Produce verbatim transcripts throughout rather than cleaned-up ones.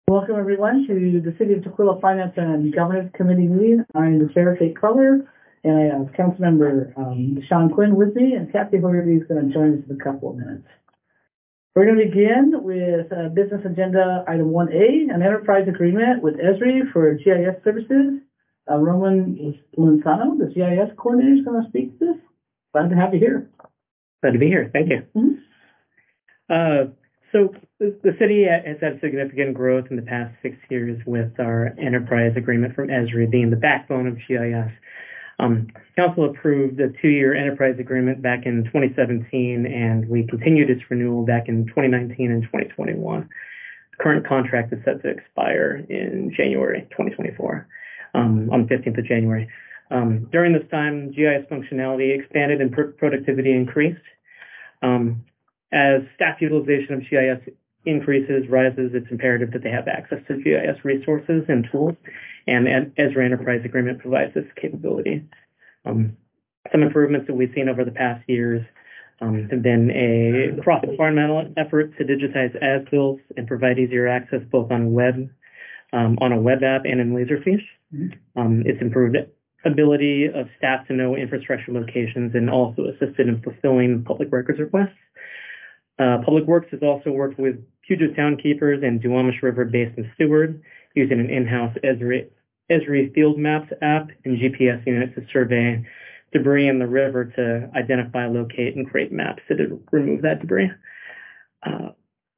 Welcome everyone to the City of Tukwila Finance and Governance Committee meeting. I'm the Chair, Kate Cutler, and I have Councilmember um, Sean Quinn with me, and Kathy Hogarty is going to join us in a couple of minutes. We're going to begin with uh, business agenda item one A, an enterprise agreement with Esri for G I S services. Uh, Roman Lenzano, the G I S coordinator, is going to speak to this. Glad to have you here. Glad to be here. Thank you. Mm-hmm. Uh, so the city has had significant growth in the past six years with our enterprise agreement from Esri being the backbone of G I S. Um, Council approved a two-year enterprise agreement back in twenty seventeen, and we continued its renewal back in twenty nineteen and twenty twenty-one. The current contract is set to expire in January twenty twenty-four, um, on the fifteenth of January. Um, during this time, G I S functionality expanded and pr- productivity increased. Um, As staff utilization of G I S increases, rises, it's imperative that they have access to G I S resources and tools, and Esri Enterprise Agreement provides this capability. Um, some improvements that we've seen over the past years um, have been a cross-departmental effort to digitize as-built and provide easier access both on web, um, on a web app and in Laserfish. Mm-hmm. Um, it's improved ability of staff to know infrastructure locations and also assisted in fulfilling public records requests. Uh, Public Works has also worked with Puget Sound Keepers and Duwamish River Basin Steward using an in-house Esri, Esri Field Maps app and G P S unit to survey debris in the river to identify, locate, and create maps to de- remove that debris. Uh,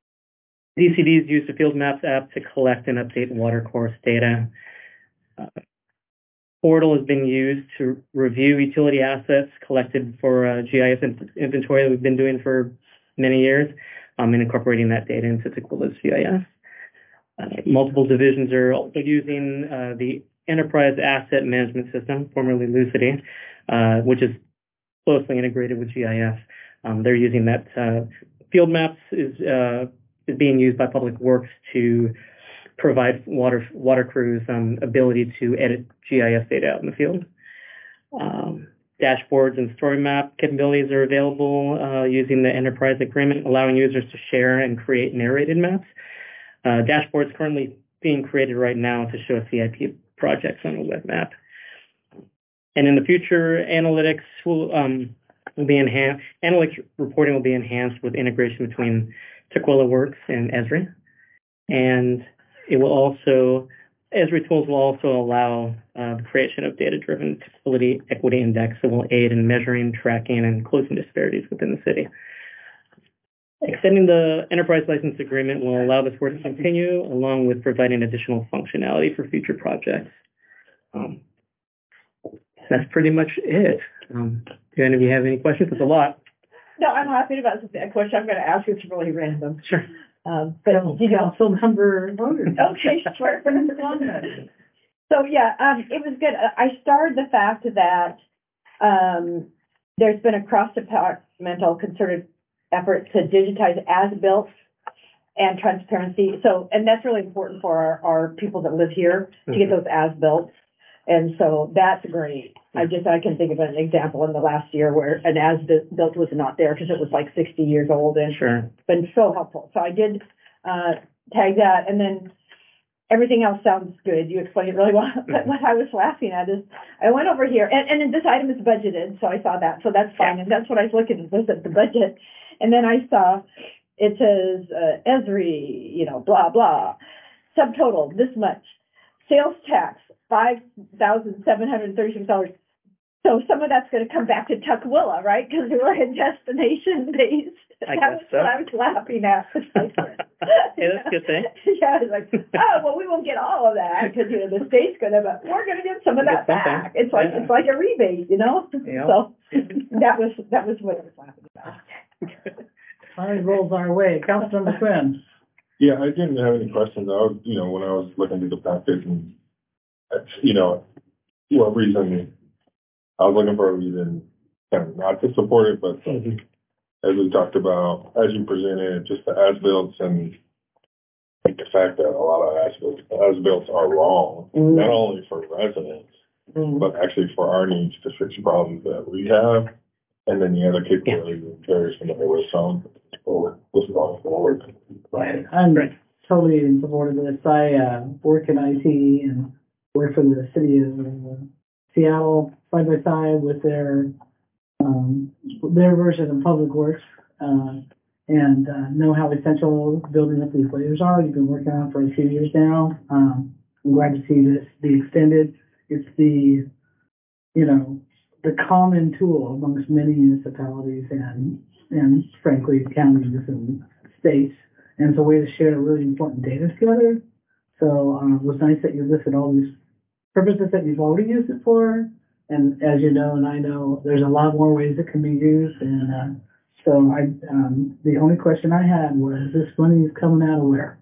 D C Ds use the Field Maps app to collect and update water course data. Uh, Portal has been used to review utility assets collected for uh, G I S in- inventory that we've been doing for many years, um, and incorporating that data into Tukwila G I S. Uh, multiple divisions are also using uh, the Enterprise Asset Management System, formerly Lucity, uh, which is closely integrated with G I S. Um, they're using that. Uh, Field Maps is uh, is being used by Public Works to provide water water crews um, ability to edit G I S data out in the field. Um, Dashboards and story map capabilities are available uh, using the enterprise agreement, allowing users to share and create narrated maps. Uh, dashboards currently being created right now to show C I P projects on a web map. And in the future, analytics will, um, will be enhanced. Analytics reporting will be enhanced with integration between Tukwila Works and Esri. And it will also Esri tools will also allow uh, the creation of data-driven facility equity index that will aid in measuring, tracking, and closing disparities within the city. Extending the enterprise license agreement will allow this work to continue, along with providing additional functionality for future projects. Um, that's pretty much it. Um, do any of you have any questions? It's a lot. No, I'm happy about the question I'm going to ask you. It's really random. Sure. Um, but you know, council member voters. Okay, sure. So yeah, um, it was good. I starred the fact that um, there's been a cross-departmental concerted effort to digitize as-built and transparency. So, and that's really important for our, our people that live here to get those as-built. And so that's great. I just, I can think of an example in the last year where an as-built was not there because it was like sixty years old, and sure. It's been so helpful. So I did uh, tag that, and then everything else sounds good. You explained it really well. But what I was laughing at is I went over here, and, and this item is budgeted, so I saw that. So that's fine. Yeah. And that's what I was looking at, was at the budget. And then I saw it says uh, Esri, you know, blah, blah. Subtotal, this much. Sales tax, five thousand seven hundred thirty-six dollars. So some of that's going to come back to Tukwila, right? Because we're a destination based. I that guess was so. what I was laughing at. Yeah, that's a good thing. Yeah, I was like, oh, well, we won't get all of that because, you know, the state's going to, but we're going to get some of that back. It's like, yeah. It's like a rebate, you know? Yeah. So that was, that was what I was laughing about. Time rolls our way. Councilmember Quinn. Yeah, I didn't have any questions. I was, you know, when I was looking at the package and, you know, what reason, I was looking for a reason kind of not to support it, but mm-hmm. as we talked about, as you presented, just the as-built and like the fact that a lot of as-built, as-built are wrong, mm-hmm. not only for residents, mm-hmm. but actually for our needs to fix problems that we have, and then the other capabilities yeah. and carries from the O S O or what's going forward. Right. I'm, totally in support of this. I, uh, work in I T and work for the city of uh, Seattle side by side with their, um, their version of Public Works, uh, and, uh, know how essential building up these layers are. You've been working on it for a few years now. Um, I'm glad to see this be extended. It's the, you know, the common tool amongst many municipalities and, and frankly, counties and states. And it's a way to share really important data together. So um, it was nice that you listed all these purposes that you've already used it for. And as you know, and I know, there's a lot more ways it can be used. And uh, so I, um, the only question I had was, this money is coming out of where?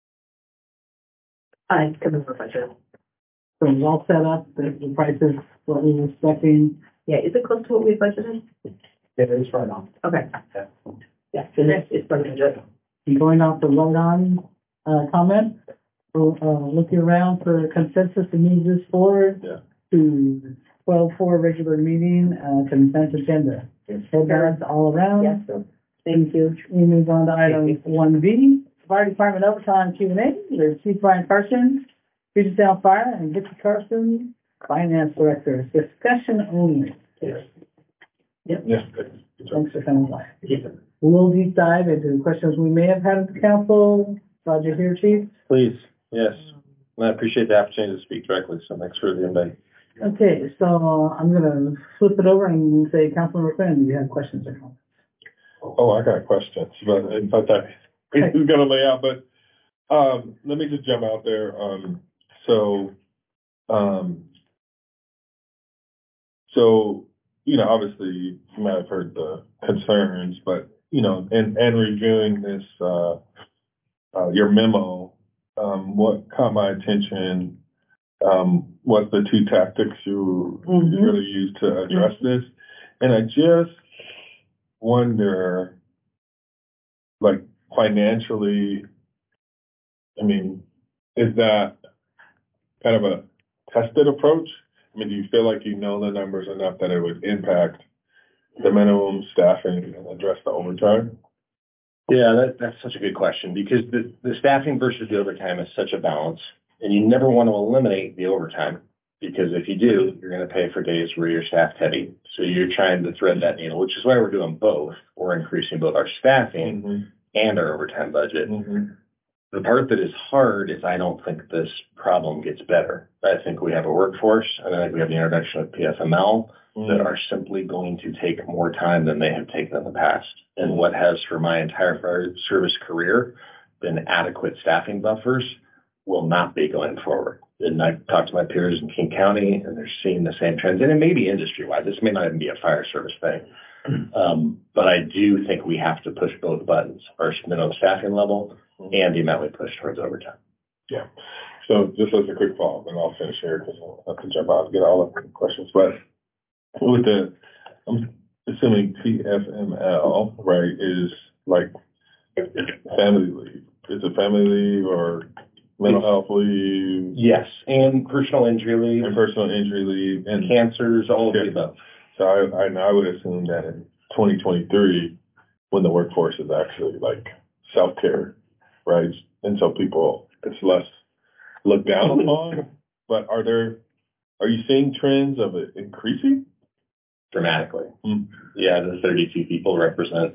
I coming for budget. So it's all set up, the, the prices, what we were expecting. Yeah, is it close to what we budgeted? Yeah, it is right on. Okay. Yeah. Yeah, so it's, it's budgeted. And going off the vote on uh, comment, we'll, uh, looking around for consensus to move this forward Yeah. to twelve four regular meeting, uh, consent agenda. Head nods all around. Yes, so, Thank you. We move on to item one B, Fire Department overtime Q and A. There's Chief Brian Carson, Puget Sound Fire, and Vicki Carson, Finance Director. Discussion only. yes. Yeah. Good job. Thanks for coming by. We'll deep dive into questions we may have had at the council. Glad you're here, Chief. Please, yes. And I appreciate the opportunity to speak directly, so thanks for the invite. Okay, so I'm gonna flip it over and say, Councilmember Quinn, do you have questions or comments? Oh, I got questions, but in fact, I, he's gonna lay out, but, um, let me just jump out there. Um, so, um, so, you know, obviously you might have heard the concerns, but, you know, and, and reviewing this, uh, uh, your memo, um, what caught my attention, um, was the two tactics you Mhm. really used to address this. And I just wonder, like, financially, I mean, is that kind of a tested approach? I mean, do you feel like you know the numbers enough that it would impact the minimum staffing and address the overtime? Yeah, that, that's such a good question, because the, the staffing versus the overtime is such a balance, and you never want to eliminate the overtime, because if you do, you're going to pay for days where you're staffed heavy. So you're trying to thread that needle, which is why we're doing both. We're increasing both our staffing Mm-hmm. and our overtime budget. Mm-hmm. The part that is hard is I don't think this problem gets better. I think we have a workforce, and I think we have the introduction of P F M L that are simply going to take more time than they have taken in the past. And what has for my entire fire service career been adequate staffing buffers will not be going forward. And I've talked to my peers in King County, and they're seeing the same trends. And it may be industry-wide. This may not even be a fire service thing. Um, but I do think we have to push both buttons, our minimum staffing level and the amount we push towards overtime. Yeah. So just as a quick follow-up, and I'll finish here because I'll have to jump out and get all the questions. But with the, I'm assuming P F M L, right, is like family leave. Is it family leave or mental health leave? Yes, and personal injury leave, And personal injury leave and cancers, all of Yeah. the above. So I, I, and I would assume that in twenty twenty-three, when the workforce is actually like self-care, right? And so people, it's less looked down upon, but are there, are you seeing trends of it increasing? Dramatically. Mm. Yeah, the thirty-two people represents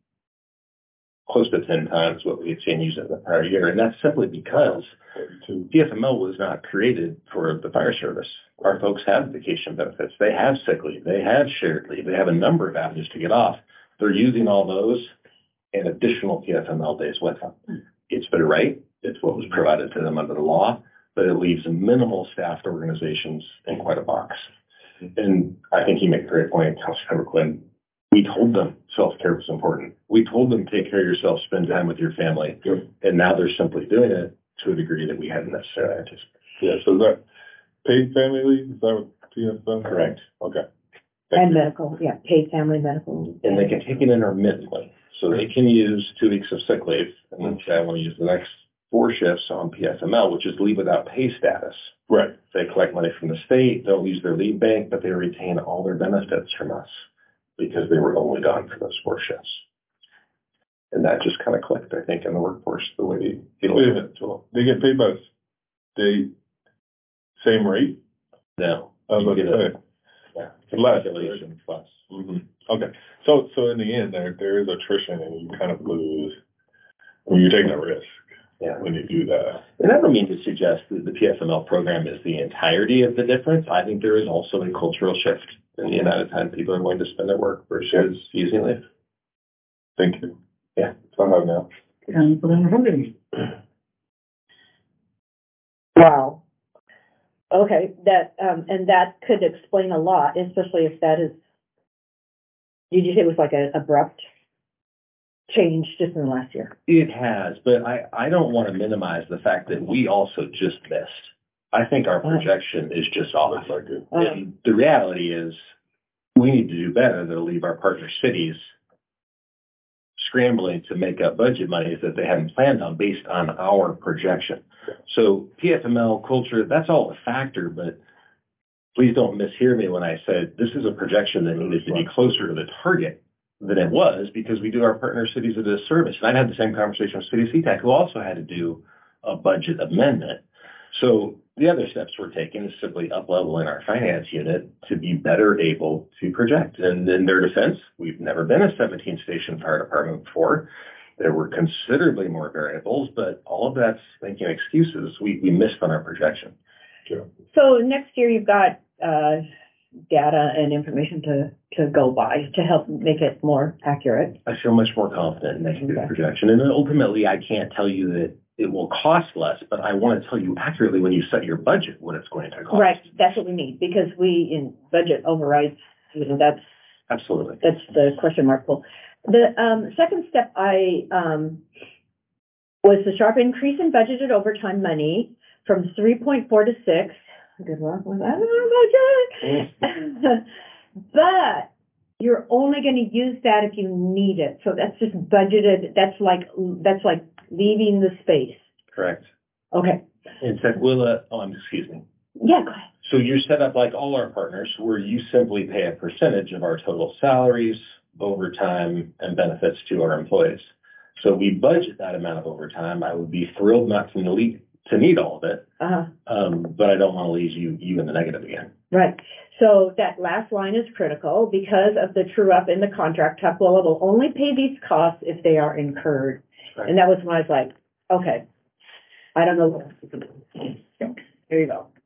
close to ten times what we had seen used in the prior year. And that's simply because thirty-two. P F M L was not created for the fire service. Our folks have vacation benefits. They have sick leave. They have shared leave. They have a number of avenues to get off. They're using all those and additional P F M L days with them. It's their right. It's what was provided to them under the law, but it leaves minimal staffed organizations in quite a box. And I think you make a great point, Councilmember Quinn. We told them self-care was important. We told them take care of yourself, spend time with your family. Yep. And now they're simply doing it to a degree that we hadn't necessarily anticipated. Yeah, so is that paid family leave? Is that what P F M? Correct. Okay. And medical, yeah, paid family medical. And they can take it intermittently. So they can use two weeks of sick leave and then say, I want to use the next four shifts on P F M L, which is leave without pay status. Right. They collect money from the state, they'll use their leave bank, but they retain all their benefits from us because they were only gone for those four shifts. And that just kind of clicked, I think, in the workforce, the way they, they Wait a look at minute, it. So, they get paid by the state, same rate? no. I was you about get to a- say. Yeah. Less. Calculation plus. hmm Okay, so, so in the end, there, there is attrition and you kind of lose, I mean, you're taking a risk Yeah. when you do that. And I don't mean to suggest that the P F M L program is the entirety of the difference. I think there is also a cultural shift in the amount of time people are going to spend at work versus using leave. Thank you. Yeah. So I have now. Councilmember Hogan. Wow. Okay, that, um, and that could explain a lot, especially if that is, did you say it was like an abrupt change just in the last year? It has, but I, I don't want to minimize the fact that we also just missed. I think our projection is just off. Looks like it. Uh, And the reality is we need to do better than leave our partner cities scrambling to make up budget monies that they hadn't planned on based on our projection. So P F M L culture, that's all a factor, but please don't mishear me when I said this is a projection that needed to be closer to the target than it was because we do our partner cities a disservice. And I had the same conversation with City C TAC, who also had to do a budget amendment. So the other steps we're taking is simply up-leveling our finance unit to be better able to project. And in their defense, we've never been a seventeen-station fire department before. There were considerably more variables, but all of that's making excuses. We, we missed on our projection. So next year you've got, uh, data and information to, to go by to help make it more accurate. I feel much more confident in making a Okay. projection. And then ultimately, I can't tell you that it will cost less, but I want to tell you accurately when you set your budget what it's going to cost. Right, that's what we need, because we, in budget overrides, you know, that's, Absolutely. that's the question mark. Well, the, um, second step I, um, was the sharp increase in budgeted overtime money from three point four to six. Good luck with that budget. But you're only going to use that if you need it. So that's just budgeted. That's like, that's like leaving the space. Correct. Okay. In Sequilla, oh, I'm, excuse me. Yeah, go ahead. So you're set up like all our partners where you simply pay a percentage of our total salaries, overtime, and benefits to our employees. So we budget that amount of overtime. I would be thrilled not to need, to need all of it, Uh-huh. um, but I don't want to leave you, you in the negative again. Right. So that last line is critical because of the true up in the contract. Tukwila will only pay these costs if they are incurred. Right. And that was when I was like, okay, I don't know. Here you go.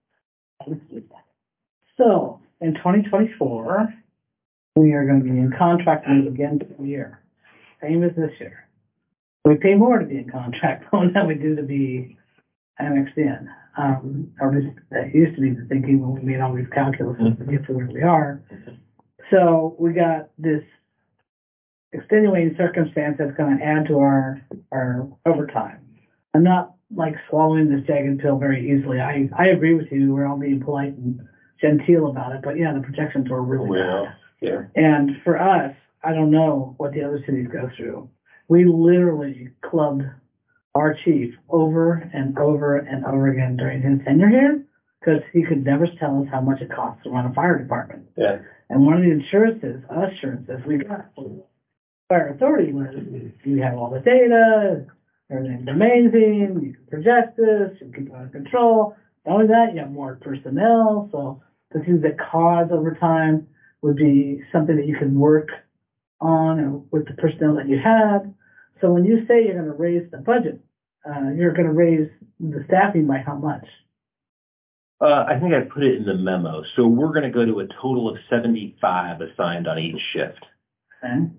So, in twenty twenty-four, we are gonna be in contract mode again for the year, same as this year. We pay more to be in contract mode than we do to be annexed in. Um, or just, that used to be the thinking when we made all these calculuses to get to where we are. So, we got this extenuating circumstance that's gonna add to our, our overtime. I'm not like swallowing this jagged pill very easily. I, I agree with you. We're all being polite and genteel about it, but yeah, the projections were really Well, bad. Yeah. And for us, I don't know what the other cities go through. We literally clubbed our chief over and over and over again during his tenure here because he could never tell us how much it costs to run a fire department. Yeah. And one of the assurances, assurances we got from fire authority was you have all the data, everything's amazing, you can project this, you can keep it under control. Not only that, you have more personnel, so the things that cause overtime would be something that you can work on or with the personnel that you have. So when you say you're going to raise the budget, uh, you're going to raise the staffing by how much? Uh, I think I put it in the memo. So we're going to go to a total of seventy-five assigned on each shift. Okay.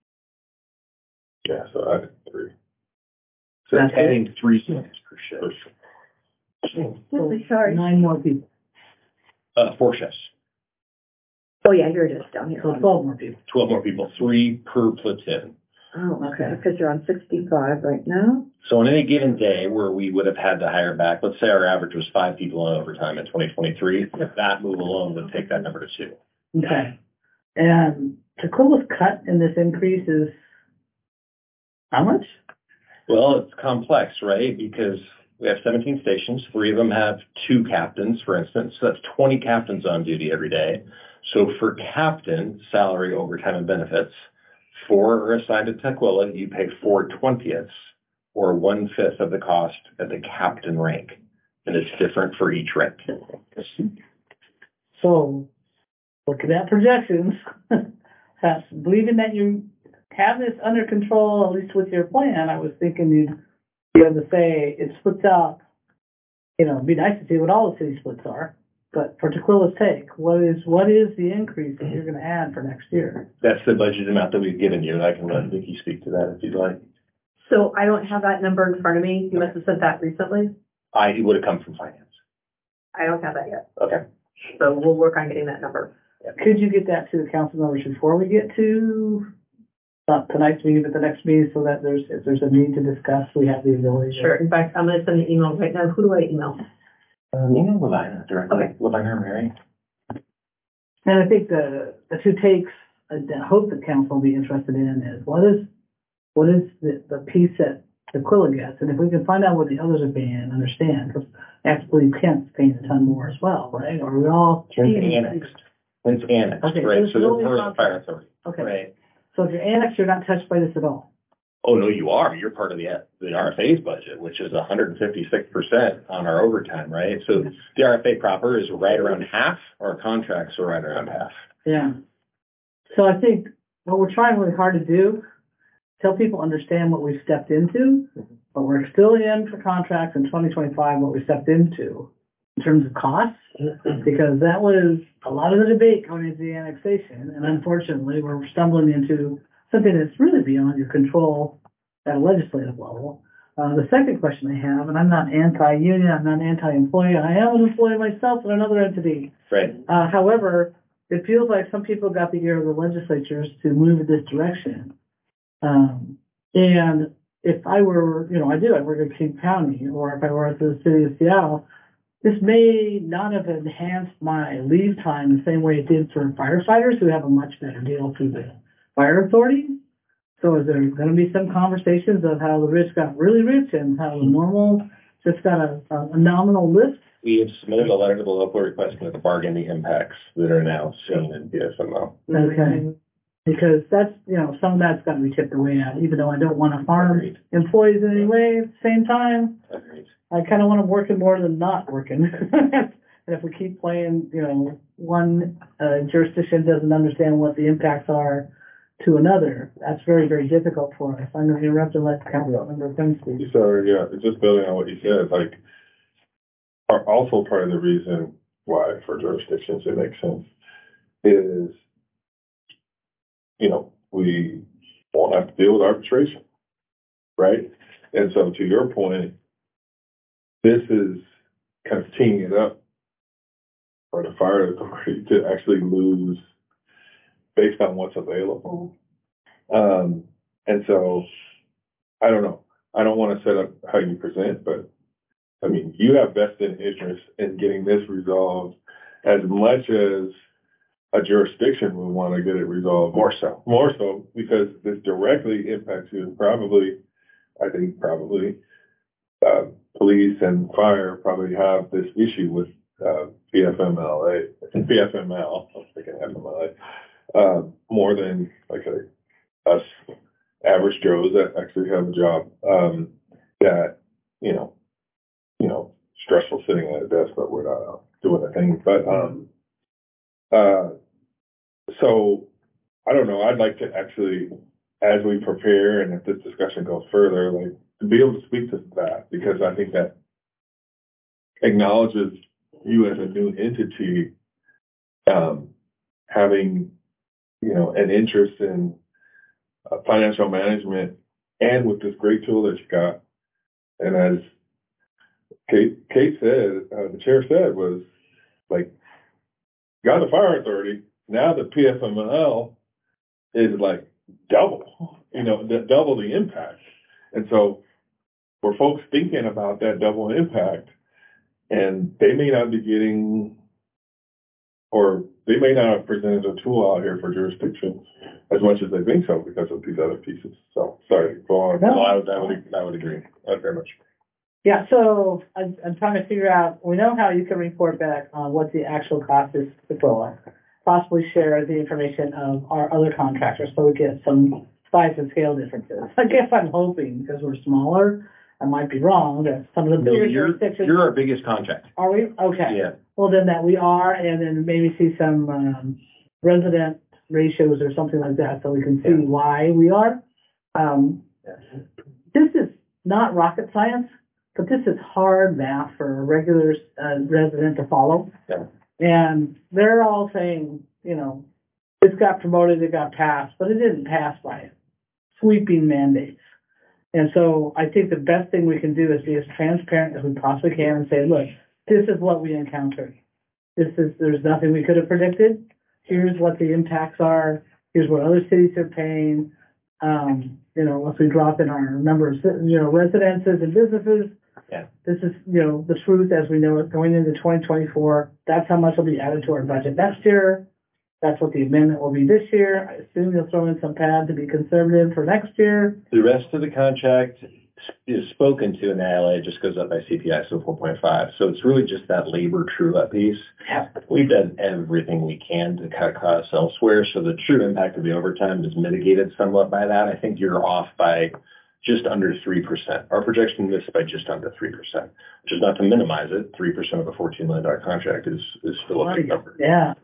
yeah, so I did three. So That's adding three students per shift. So Sorry. nine more people. Uh, four shifts. Oh, yeah, you're just down here. So twelve more people. twelve more people, three per platoon. Oh, okay, because you're on sixty-five right now. So on any given day where we would have had to hire back, let's say our average was five people on overtime in twenty twenty-three, that move alone would take that number to two. Okay. And Taquilla's cut in this increase is how much? Well, it's complex, right? Because we have seventeen stations. Three of them have two captains, for instance. So that's twenty captains on duty every day. So for captain, salary, overtime, and benefits, Four are assigned to Tukwila, you pay four twentieths or one fifth of the cost at the captain rank. And it's different for each rank. So, looking at projections, that's believing that you have this under control, at least with your plan, I was thinking you'd be able to say it splits out. You know, it'd be nice to see what all the city splits are, but for Tequila's take, what is, what is the increase that you're gonna add for next year? That's the budget amount that we've given you, and I can let Vicki speak to that if you'd like. So I don't have that number in front of me. You must have sent that recently. I, it would have come from finance. I don't have that yet. Okay. So we'll work on getting that number. Could you get that to the council members before we get to, not tonight's meeting, but the next meeting, so that there's, if there's a need to discuss, we have the ability to. Sure. In fact, I'm gonna send an email right now. Who do I email? Um, email Levina directly. Okay. Levina or Mary. And I think the, the two takes, I hope the council will be interested in is, what is, what is the, the piece that Tequila gets? And if we can find out what the others are paying and understand, because I have to believe Kent's paying a ton more as well, right? Or we all. It's annexed. It's annexed, Okay, so right? it's So they're really part of not- the fire authority. Okay, Right. so if you're annexed, you're not touched by this at all. Oh, no, you are. You're part of the, the R F A's budget, which is one hundred fifty-six percent on our overtime, right? So the R F A proper is right around half, our contracts are right around half. Yeah. So I think what we're trying really hard to do, tell people understand what we've stepped into, but we're still in for contracts in twenty twenty-five, what we stepped into in terms of costs, because that was a lot of the debate going into the annexation. And unfortunately, we're stumbling into something that's really beyond your control at a legislative level. Uh, the second question I have, and I'm not anti-union, I'm not anti-employee, I am an employee myself in another entity. Right. Uh, however, it feels like some people got the ear of the legislatures to move in this direction. Um, and if I were, you know, I do, I work at King County, or if I were at the city of Seattle, this may not have enhanced my leave time the same way it did for firefighters who have a much better deal through the fire authority. So is there going to be some conversations of how the rich got really rich and how the normal just got a, a nominal lift? We have submitted a letter to the local requesting the bargaining impacts that are now seen in P S M O. Okay. Because that's, you know, some of that's got to be chipped away at, even though I don't want to harm Agreed. employees in any way. At the same time, Agreed. I kind of want them working more than not working. And if we keep playing, you know, one uh, jurisdiction doesn't understand what the impacts are to another, that's very, very difficult for us. I'm going to interrupt and let Council Member Finn speak. So, yeah, just building on what you said, like, are also part of the reason why for jurisdictions it makes sense is, you know, we won't have to deal with arbitration, right? And so to your point, this is kind of teeing it up for the fire authority to actually lose based on what's available. Um, and so, I don't know. I don't want to set up how you present, but I mean, you have vested interest in getting this resolved as much as a jurisdiction would want to get it resolved. More so. More so, because this directly impacts you. Probably, I think probably, uh, police and fire probably have this issue with, uh, P F M L A, P F M L, I'm thinking F M L A, uh, more than, like, a, us average Joes that actually have a job, um, that, you know, you know, stressful sitting at a desk, but we're not out doing a thing. But, um, uh, so I don't know, I'd like to actually, as we prepare and if this discussion goes further, like to be able to speak to that, because I think that acknowledges you as a new entity, um, having, you know, an interest in uh, financial management and with this great tool that you got. And as Kate, Kate said, uh, the chair said was like, got the fire authority. Now the P F M L is like double, you know, d- double the impact. And so for folks thinking about that double impact, and they may not be getting, or they may not have presented a tool out here for jurisdictions as much as they think so because of these other pieces. So sorry, go on. No. No, I would, I would, I would agree. I very much. Yeah, so I'm, I'm trying to figure out, we know how you can report back on what the actual cost is to Quilla. Possibly share the information of our other contractors so we get some size and scale differences. I guess I'm hoping, because we're smaller, I might be wrong, that some of the No, bigger you're, jurisdictions. you're our biggest contract. Are we? Okay. Yeah. Well, then that we are, and then maybe see some, um, resident ratios or something like that, so we can see Yeah. why we are. Um, this is not rocket science, but this is hard math for a regular, uh, resident to follow. Yeah. And they're all saying, you know, this got promoted, it got passed, but it didn't pass by sweeping mandates. And so I think the best thing we can do is be as transparent as we possibly can and say, look, this is what we encountered. This is, there's nothing we could have predicted. Here's what the impacts are. Here's what other cities are paying. Um, you know, once we drop in our number of, you know, residences and businesses, Yeah. this is, you know, the truth as we know it going into twenty twenty-four. That's how much will be added to our budget next year. That's what the amendment will be this year. I assume you'll throw in some pad to be conservative for next year. The rest of the contract is spoken to in the L A, just goes up by C P I, so four point five. So it's really just that labor true-up piece. Yeah. We've done everything we can to cut costs elsewhere, so the true impact of the overtime is mitigated somewhat by that. I think you're off by just under three percent. Our projection missed by just under three percent, which is not to minimize it. three percent of a fourteen million dollars contract is, is still a big number. Yeah.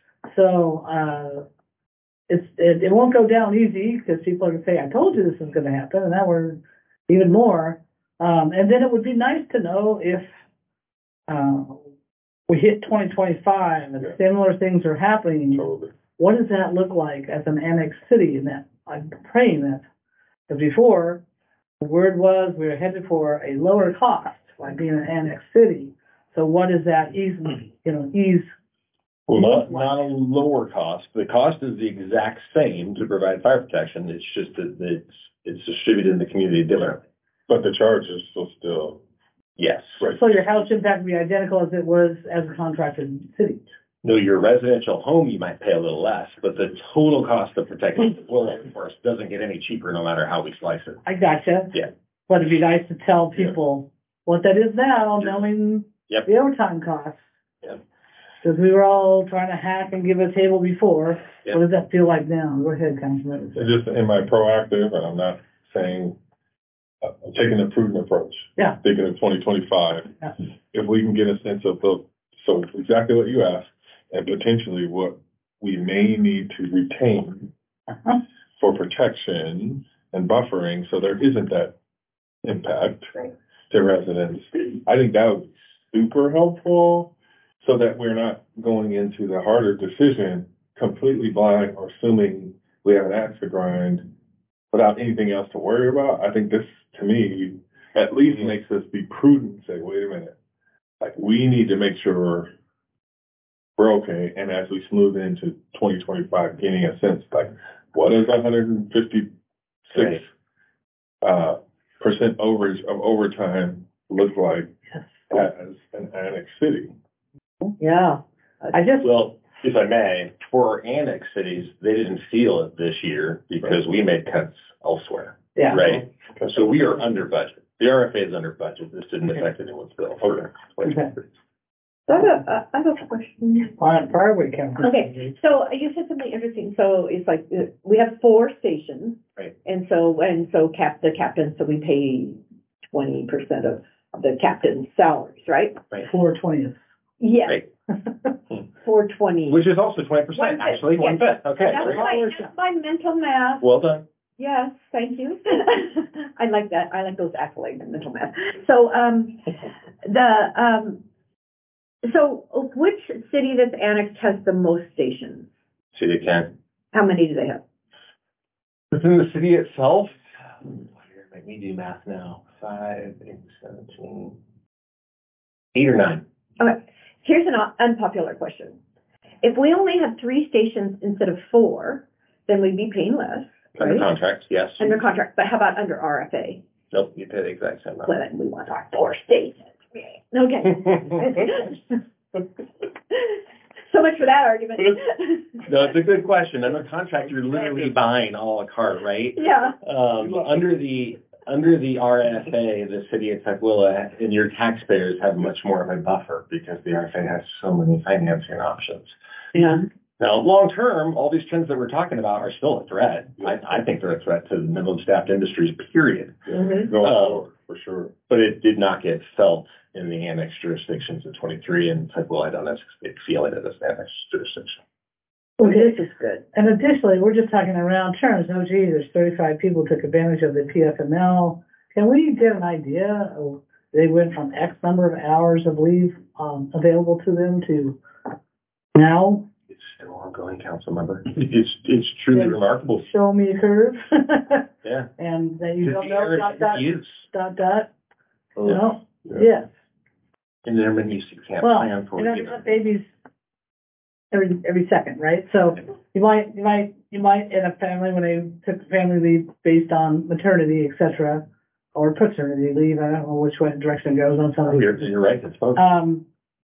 So, uh, it's, it, it won't go down easy because people are going to say, I told you this was going to happen, and now we're even more. Um, and then it would be nice to know if, uh, we hit twenty twenty-five and Yeah. similar things are happening. Totally. What does that look like as an annexed city? And that, I'm praying that, because before, the word was we were headed for a lower cost by being an annexed city. So what is that ease, you know, ease? Well, not, not a lower cost. The cost is the exact same to provide fire protection. It's just that it's, it's distributed in the community differently. But the charge is still still, Yes. right. So your house impact would be identical as it was as a contracted city. No, your residential home, you might pay a little less, but the total cost of protecting the workforce doesn't get any cheaper no matter how we slice it. I gotcha. Yeah. But it'd be nice to tell people what that is now, knowing Yep. the overtime costs. Yep. Because we were all trying to hack and give a table before. Yep. What does that feel like now? Go ahead, Councilman. It's just in my proactive, and I'm not saying, uh, I'm taking a prudent approach. Yeah. Thinking of twenty twenty-five. Yeah. If we can get a sense of the, so exactly what you asked, and potentially what we may need to retain Uh-huh. for protection and buffering, so there isn't that impact Right. to residents. I think that would be super helpful, so that we're not going into the harder decision completely blind or assuming we have an axe to grind without anything else to worry about. I think this, to me, at least makes us be prudent and say, wait a minute, like, we need to make sure we're okay. And as we smooth into twenty twenty-five, getting a sense, like, what does one hundred fifty-six uh, percent overage of overtime look like as an annexed city? Yeah. I just, Well, if I may, for our annex cities, they didn't feel it this year because we made cuts elsewhere, yeah. right? So we are under budget. The R F A is under budget. This didn't affect anyone's bill. Okay. Okay. So I have a, I have a question. Prior, prior week, Councilman. Okay, so you said something interesting. So it's like, uh, we have four stations. Right. And so, and so cap, the captain, so we pay twenty percent of the captain's salaries, right? Four twentieth. Yes. Right. Four twenty. Which is also twenty percent, One-fifth, actually, yes. one fifth. Okay. That was my, that's my mental math. Well done. Yes, thank you. I like that. I like those accolades in mental math. So, um, the, um, so which city that's annexed has the most stations? City of Kent. How many do they have? Within the city itself, here, make me do math now. Five, eight, seventeen, eight or nine. Okay, here's an un- unpopular question. If we only had three stations instead of four, then we'd be paying less, Under right? contract, yes. Under contract, but how about under R F A? Nope, you pay the exact same Well, amount. then we want our four stations. Okay. So much for that argument. No, it's a good question. Under contract, you're literally buying a la carte, right? Yeah. Um, under the, under the R F A, the city of Tukwila and your taxpayers have much more of a buffer because the R F A has so many financing options. Yeah. Now, long-term, all these trends that we're talking about are still a threat. I, I think they're a threat to the minimum staffed industries, period. Mhm. Going Uh, forward, for sure. But it did not get felt in the annexed jurisdictions in twenty-three, and it's like, well, I don't necessarily feel it in this annexed jurisdiction. Well, this is good. And additionally, we're just talking around terms. Oh, gee, there's thirty-five people took advantage of the P F M L. Can we get an idea of, they went from X number of hours of leave, um, available to them to now? It's still ongoing, council member. It's, it's truly remarkable. Show me a curve. Yeah. And then you To don't the know, area dot, of dot, use. dot, dot, you know, Yeah. yes. And intermittent use you can't Well, plan for. you know, either. you have babies every, every second, right? So you might, you might, you might in a family, when they took family leave based on maternity, et cetera, or paternity leave, I don't know which way direction it goes on some of You're, these. you're right, it's both. Um,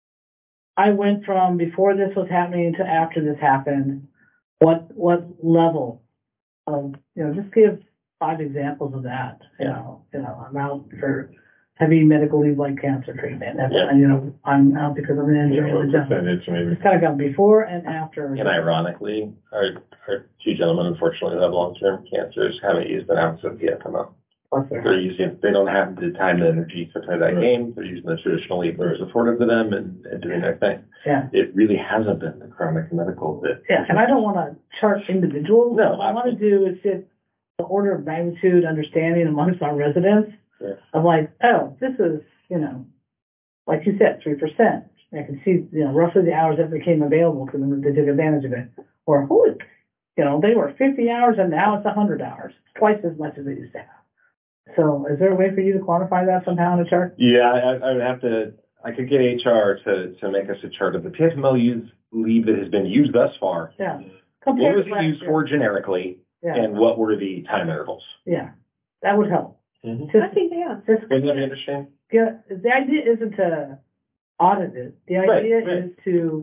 I went from before this was happening to after this happened. What, what level of, you know, just give five examples of that, you know, you know, I'm out for heavy medical leave like cancer treatment. That's, Yeah. you know, I'm out because of an Yeah, injury what in the job. percentage maybe? It's kind of gone before and after. And ironically, our, our two gentlemen, unfortunately, who have long-term cancers, haven't used an ounce of P F M L. Plus they're- They're using, they don't have the time and energy to play that Right. game. They're using the traditional leave that is afforded to them and, and doing their thing. Yeah, It really hasn't been the chronic medical that. yeah, and I don't want to chart individuals. No, What I want to do is get the order of magnitude understanding amongst our residents Yeah. of like, oh, this is, you know, like you said, three percent. I can see, you know, roughly the hours that became available to them, they took advantage of it. Or, holy, you know, they were fifty hours and now it's one hundred hours, twice as much as they used to have. So is there a way for you to quantify that somehow in a chart? Yeah, I, I would have to, I could get H R to, to make us a chart of the P F M L use leave that has been used thus far. Yeah. What Compared was to it last used year. for generically, Yeah, and what were the time intervals? yeah, that would help. Mm-hmm. I Just, think, yeah. just Wouldn't that be interesting? get, the idea isn't to audit it. The Right, idea right. is to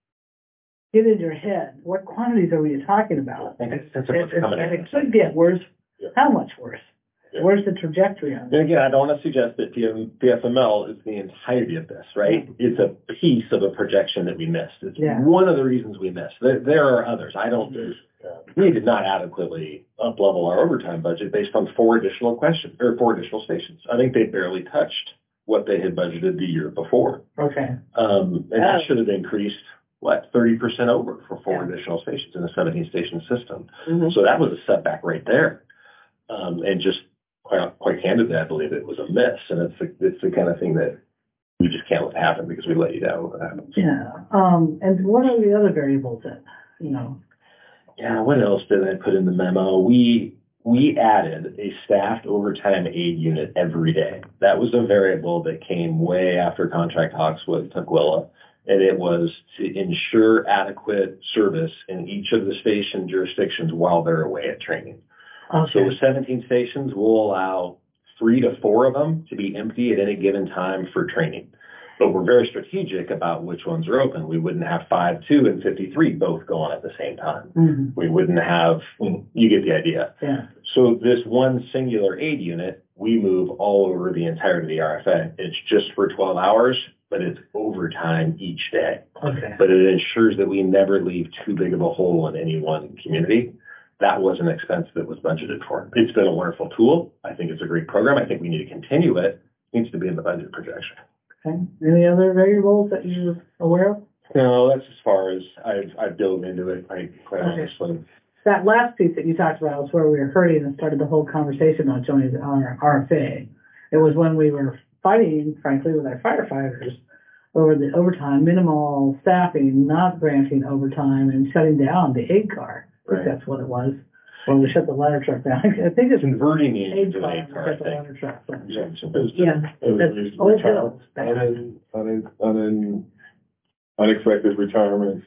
get in your head, what quantities are we talking about? I think that's And what's coming and in. it could get worse. Yeah. How much worse? Yeah. Where's the trajectory on it? And again, I don't want to suggest that P F M L is the entirety of this, right? It's a piece of a projection that we missed. It's Yeah. one of the reasons we missed. There, there are others. I don't, Yeah. we did not adequately up-level our overtime budget based on four additional questions, or four additional stations. I think they barely touched what they had budgeted the year before. Okay, Um, and that Oh. should have increased, what, thirty percent over for four Yeah. additional stations in a seventeen station system. Mhm. So that was a setback right there. Um, and just quite, quite candidly, I believe it was a miss. And it's the, it's the kind of thing that we just can't let happen because we let you down when it happens. yeah, um, and what are the other variables that, you know? Yeah, what else did I put in the memo? We, we added a staffed overtime aid unit every day. That was a variable that came way after contract talks with Tukwila. And it was to ensure adequate service in each of the station jurisdictions while they're away at training. So Okay, with seventeen stations, we'll allow three to four of them to be empty at any given time for training. But we're very strategic about which ones are open. We wouldn't have five, two, and fifty-three both going at the same time. mhm, We wouldn't have, you get the idea. yeah, So this one singular aid unit, we move all over the entirety of the R F A. It's just for twelve hours, but it's overtime each day. okay, But it ensures that we never leave too big of a hole in any one community. That was an expense that was budgeted for. It's been a wonderful tool. I think it's a great program. I think we need to continue it. It needs to be in the budget projection. okay. Any other variables that you're aware of? No, that's as far as I've, I've dove into it, quite, quite Okay. honestly. That last piece that you talked about was where we were hurting and started the whole conversation on joining our R F A. It was when we were fighting, frankly, with our firefighters over the overtime, minimal staffing, not granting overtime, and shutting down the aid car. I think Right. that's what it was, when we shut the ladder truck down. I think it's Converting the aid into car, an we aid car, I shut the think. ladder truck. so. Yeah. It was That's used old retire- bills. unin- unin- unin- unexpected retirements,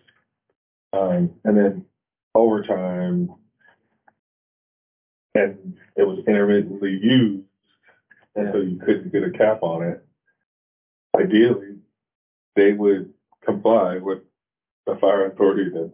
um, and then overtime. And it was intermittently used, and so you couldn't get a cap on it. Ideally, they would comply with the fire authority that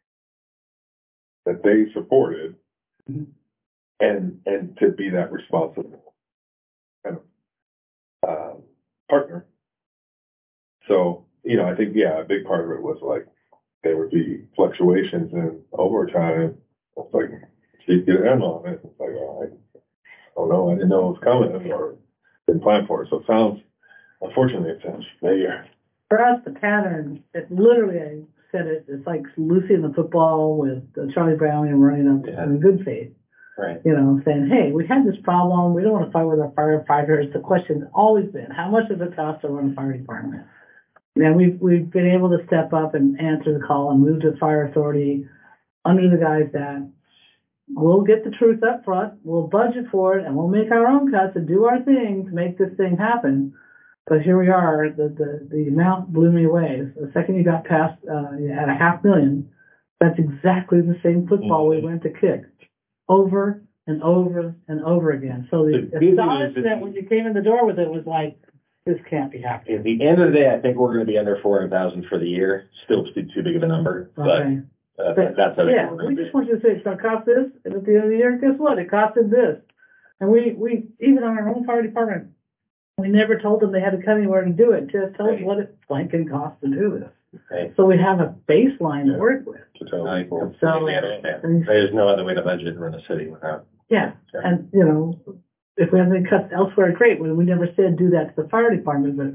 that they supported, Mhm. and and to be that responsible kind of uh, partner. So, you know, I think, yeah, a big part of it was like there would be fluctuations in overtime. It's like, she'd get in on it. It's like, oh, I don't know, I didn't know it was coming or didn't plan for it. So it sounds, unfortunately, it sounds familiar. For us, the pattern, it literally, I said it, it's like Lucy in the football with uh, Charlie Brown and running up Yeah. in good faith. Right. You know, saying, hey, we had this problem. We don't want to fight with our firefighters. The question's always been, how much does it cost to run a fire department? And we've, we've been able to step up and answer the call and move to fire authority under the guise that we'll get the truth up front, we'll budget for it, and we'll make our own cuts and do our thing to make this thing happen. But here we are, the, the, the amount blew me away. The second you got past, uh, you had a half million, that's exactly the same football we went to kick. Over and over and over again. So the, The good news is astonishment that- when you came in the door with it was like, this can't be happening. At the end of the day, I think we're gonna be under four hundred thousand for the year. Still too, too big of a number, but, Okay. uh, But, that's how yeah, we're we gonna be. just want you to say it's gonna cost this, and at the end of the year, guess what? It costed this. And we, we, even on our own fire department, we never told them they had to come anywhere to do it, just tell us Right. what it blanking costs to do this. Right. So we have a baseline to work with. To tell I people. completely understand. There's no other way to budget and run a city without. Yeah, Yeah. and, you know, if we have any cuts elsewhere, great, we, we never said do that to the fire department, but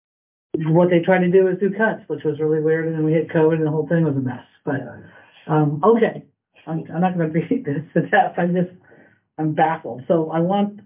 what they tried to do is do cuts, which was really weird, and then we hit COVID and the whole thing was a mess, but, um, okay. I'm, I'm not gonna beat this to death, I'm just, I'm baffled, so I want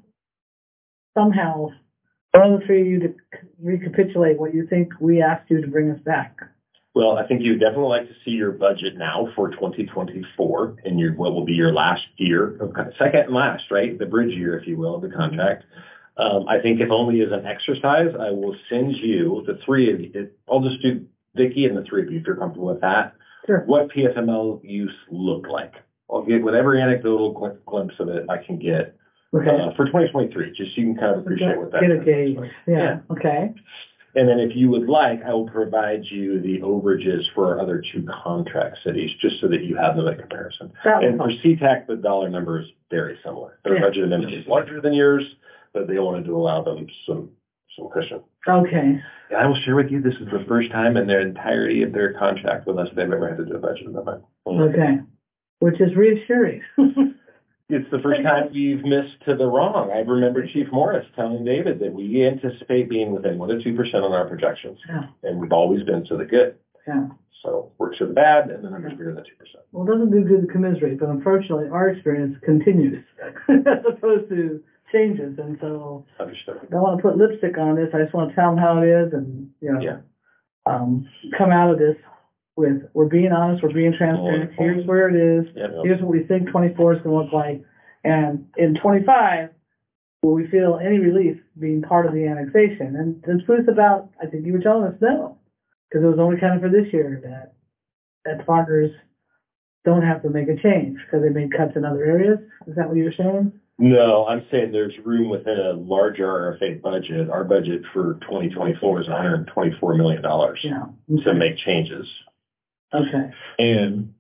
somehow, one of the three of you to recapitulate what you think we asked you to bring us back. Well, I think you would definitely like to see your budget now for twenty twenty-four and your, what will be your last year, second and last, right? The bridge year, if you will, of the contract. Um, I think if only as an exercise, I will send you, the three of you, I'll just do Vicki and the three of you, if you're comfortable with that. Sure. What P F M L use look like. I'll get whatever anecdotal gl- glimpse of it I can get, Okay. uh, for twenty twenty-three, just so you can kind of appreciate what that Get a is. gauge, yeah, Yeah. okay, And then if you would like, I will provide you the overages for our other two contract cities, just so that you have them in comparison. that was And for helpful. C TAC, the dollar number is very similar. Their Yeah. budget amendment is larger than yours, but they wanted to allow them some, some cushion. Okay, And I will share with you, this is the first time in their entirety of their contract with us, they've ever had to do a budget amendment. okay, which is reassuring. It's the first time we've missed to the wrong. I remember Chief Morris telling David that we anticipate being within one to two percent on our projections. Yeah. And we've always been to the good. Yeah. So works to the bad, and the number's bigger than two percent. Well, it doesn't do good to commiserate, but unfortunately, our experience continues as opposed to changes, and so Understood. I don't want to put lipstick on this. I just want to tell them how it is, and you know, Yeah. um, come out of this with we're being honest, we're being transparent. Here's where it is. Yep. Here's what we think twenty-four is going to look like, and in twenty-five, will we feel any relief being part of the annexation? And the truth about, I think you were telling us no, because it was only kind of for this year that that partners don't have to make a change because they made cuts in other areas. Is that what you were saying? No, I'm saying there's room within a larger R F A budget. Our budget for twenty twenty-four is one hundred twenty-four million dollars Yeah. to make changes. Okay. And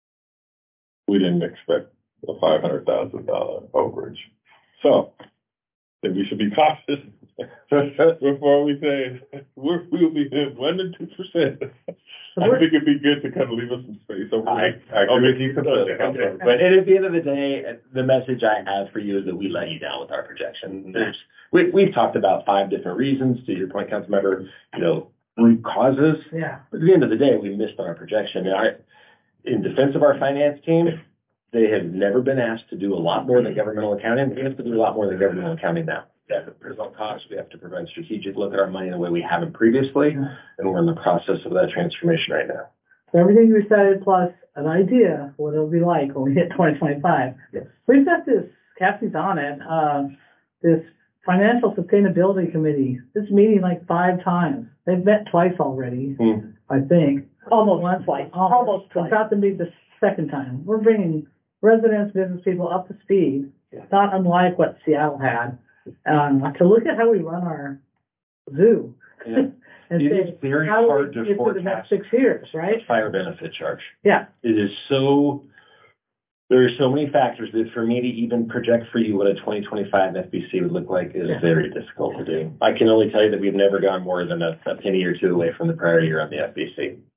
we didn't expect a five hundred thousand dollar overage. So, then we should be cautious before we say, we're, we'll be in one to two percent. I think it'd be good to kind of leave us some space. over I, I agree with you completely. Okay. But at the end of the day, the message I have for you is that we let you down with our projection. There's, we, we've talked about five different reasons, to your point, Councilmember, you know, root causes. Yeah. But at the end of the day, we missed on our projection. And I, in defense of our finance team, they have never been asked to do a lot more than governmental accounting. We have to do a lot more than governmental accounting now. We have to prevent costs. We have to prevent strategic look at our money in a way we haven't previously. Yeah. And we're in the process of that transformation right now. So everything you said plus an idea what it'll be like when we hit twenty twenty-five. Yes. We've got this, Kathy's on it, uh, this Financial Sustainability Committee. It's meeting like five times. They've met twice already, Hmm. I think. Almost once, like, almost twice. About to meet the second time. We're bringing residents, business people up to speed, not unlike what Seattle had, um, to look at how we run our zoo. Yeah. And It say, is very how do hard we to get to the forecast next six years, right? fire benefit charge. Yeah. It is so, there are so many factors that for me to even project for you what a twenty twenty-five F B C would look like is Yeah. very difficult to do. I can only tell you that we've never gone more than a, a penny or two away from the prior year on the F B C.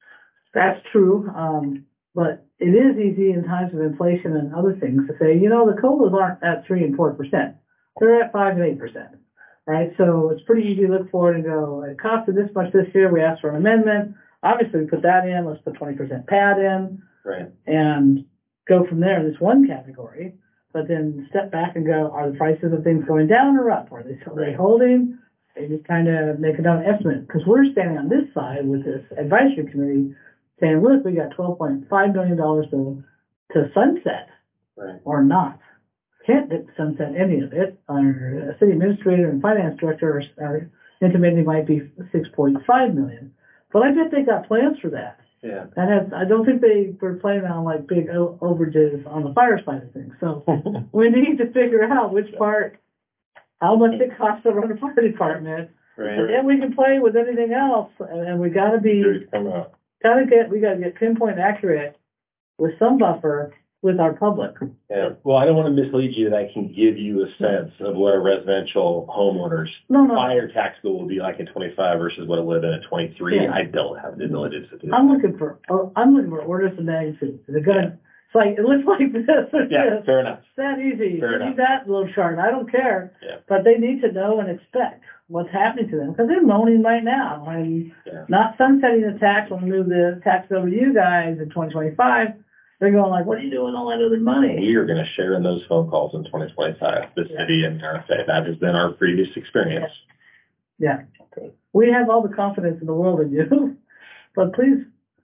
That's true, um, but it is easy in times of inflation and other things to say, you know, the COLAs aren't at three and four percent. They're at five and eight percent, right? So it's pretty easy to look forward and go, it costed this much this year, we asked for an amendment. Obviously, we put that in, let's put twenty percent pad in. Right. And go from there in this one category, but then step back and go, are the prices of things going down or up? Are they, are they holding? They just kind of make another estimate, because we're standing on this side with this advisory committee saying, look, we got twelve point five million dollars to, to sunset, Right. or not. Can't sunset any of it. Our city administrator and finance director are, are intimating it might be six point five million dollars. But I bet they got plans for that. Yeah. That has, I don't think they were planning on like big o- overages on the fire side of things. So we need to figure out which part, how much it costs to run a fire department. Right. And then we can play with anything else. And, and we gotta be, Come out. gotta get, we gotta get pinpoint accurate with some buffer with our public. Yeah. Well, I don't want to mislead you that I can give you a sense of what a residential homeowner's No, no, fire tax bill will be like in twenty-five versus what it would have been at twenty-three. Yeah. I don't have the ability to do that. I'm looking for, oh, I'm looking for orders of magnitude. Is it gonna, it's like, it looks like this or Yeah, this. fair enough. It's that easy. Fair Give me enough. that little chart. I don't care. Yeah. But they need to know and expect what's happening to them, because they're moaning right now. And Yeah. not sunsetting the tax when we move the tax over to you guys in twenty twenty-five. They're going like, what are you doing with all that other money? We are going to share in those phone calls in twenty twenty-five, the city and R F A. That has been our previous experience. Yeah. We have all the confidence in the world in you. But please,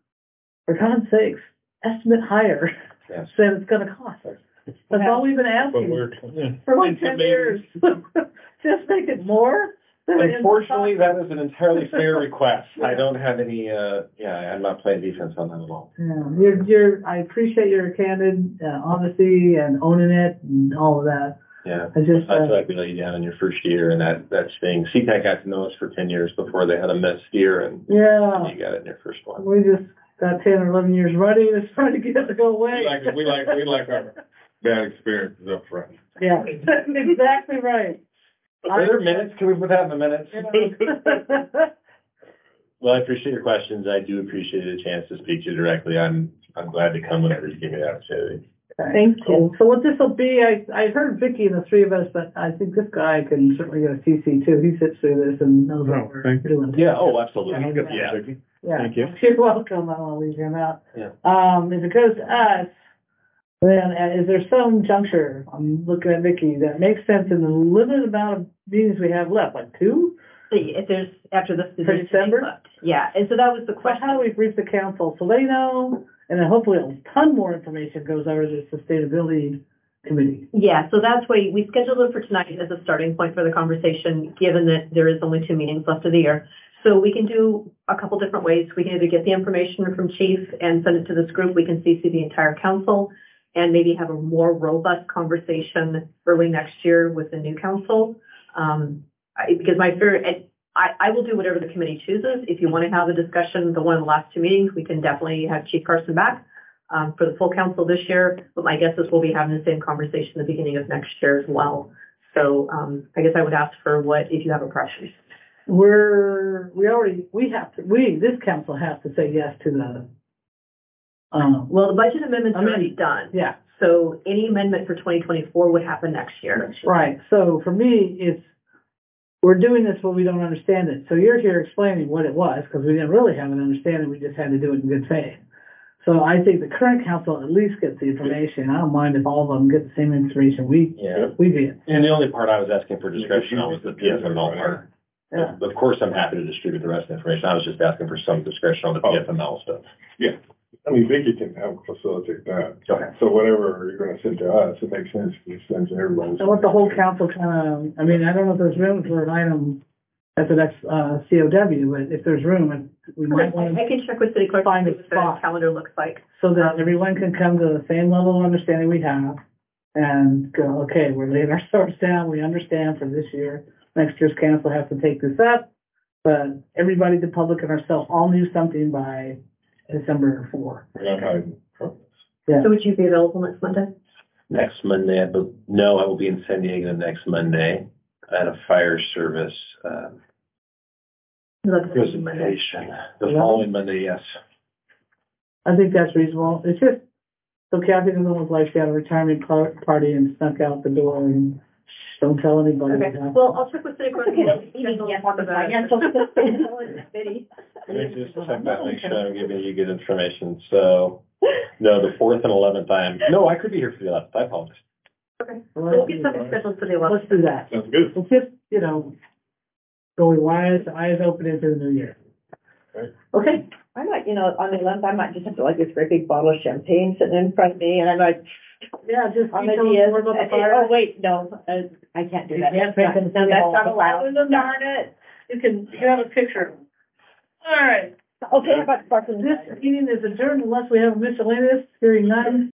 for God's sakes, estimate higher Yes. than it's going to cost. That's all we've been But asking we're, yeah. for like ten years. Just make it more. than it is. Unfortunately, that is an entirely fair request. I don't have any, uh, yeah, I'm not playing defense on that at all. Yeah, you're, you're, I appreciate your candid uh, honesty and owning it and all of that. Yeah. I just, I uh, feel like we let you down in your first year, and that, that's thing. C TAC got to know us for ten years before they had a missed year, and yeah, you got it in your first one. we just got ten or eleven years running. It's trying to get it to go away. We like, we like, we like our bad experiences up front. Yeah, exactly right. Are there minutes? Can we put that in the minutes? Yeah. Well, I appreciate your questions. I do appreciate the chance to speak to you directly. I'm, I'm glad to come whenever you give me the opportunity. Thank you. So what this will be, I, I heard Vicky and the three of us, but I think this guy can certainly get a C C too. He sits through this and knows what Oh, we're thank you. doing. Yeah, oh, absolutely. Yeah, I'll get Yeah. Yeah. Thank you. You're welcome. I won't leave him out. Yeah. Um, if it goes to us, then uh, is there some juncture, I'm looking at Vicky, that makes sense in the limited amount of meetings we have left, like two? If there's, after this. For December? Yeah, and so that was the So question. how do we brief the council so they know, and then hopefully a ton more information goes over to the sustainability committee? Yeah, so that's why we scheduled it for tonight as a starting point for the conversation, given that there is only two meetings left of the year. So we can do a couple different ways. We can either get the information from Chief and send it to this group. We can C C the entire council and maybe have a more robust conversation early next year with the new council. Um, I, because my fear, and I, I will do whatever the committee chooses. If you want to have a discussion, the one of the last two meetings, we can definitely have Chief Carson back um, for the full council this year. But my guess is we'll be having the same conversation at the beginning of next year as well. So um, I guess I would ask for what, if you have a preference. We're, we already, we have to, we, this council has to say yes to the, um, Well, the budget amendment's I mean, already done. yeah, So any amendment for twenty twenty-four would happen next year. right. So for me, it's, we're doing this when we don't understand it. So you're here explaining what it was, because we didn't really have an understanding, we just had to do it in good faith. So I think the current council at least gets the information. I don't mind if all of them get the same information we, Yeah. we did. And the only part I was asking for discretion on was the P F M L part. Yeah. Of course, I'm happy to distribute the rest of the information. I was just asking for some discretion on the P F M L stuff. Yeah. I mean, Vicky can help facilitate that. Okay. So whatever you're gonna send to us, it makes sense to send to everybody. I want the whole council kind of, I mean, I don't know if there's room for an item at the next, uh, C O W, but if there's room, we might want to, I can check with city clerk, Find a what the spot. calendar looks like. so that everyone can come to the same level of understanding we have and go, okay, we're laying our swords down, we understand for this year, next year's council has to take this up, but everybody, the public and ourselves, all knew something by December fourth. We're not hiding from this. Yeah. So would you be available next Monday? Next Monday, I bel- no, I will be in San Diego next Monday at a fire service, um, That's Monday. presentation. The following Monday, yes. I think that's reasonable. It's just, so Kathy doesn't look like she had a retirement car- party and snuck out the door and shh, don't tell anybody. Okay, well, I'll check with city clerk. Okay, meeting yet on the financial committee. Let me just check that, make sure I'm giving you good information. So, no, the fourth and eleventh, I'm, no, I could be here for the eleventh. I apologize. Okay, so we'll get something scheduled for the eleventh. Let's do that. Sounds good. It's just, you know, going wise, eyes open into the new year. Right. Okay. I might, you know, on the eleventh, I might just have to like this great big bottle of champagne sitting in front of me, and I'm like, Yeah, just. on keep the telling Diaz. more about the fire. Oh, wait, no, uh, I can't do You that. can't drink in the No, city that's hall. not allowed. Darn it. You can, you can have a picture. All right. Okay, how about sparkling? This meeting is adjourned unless we have a miscellaneous, hearing none.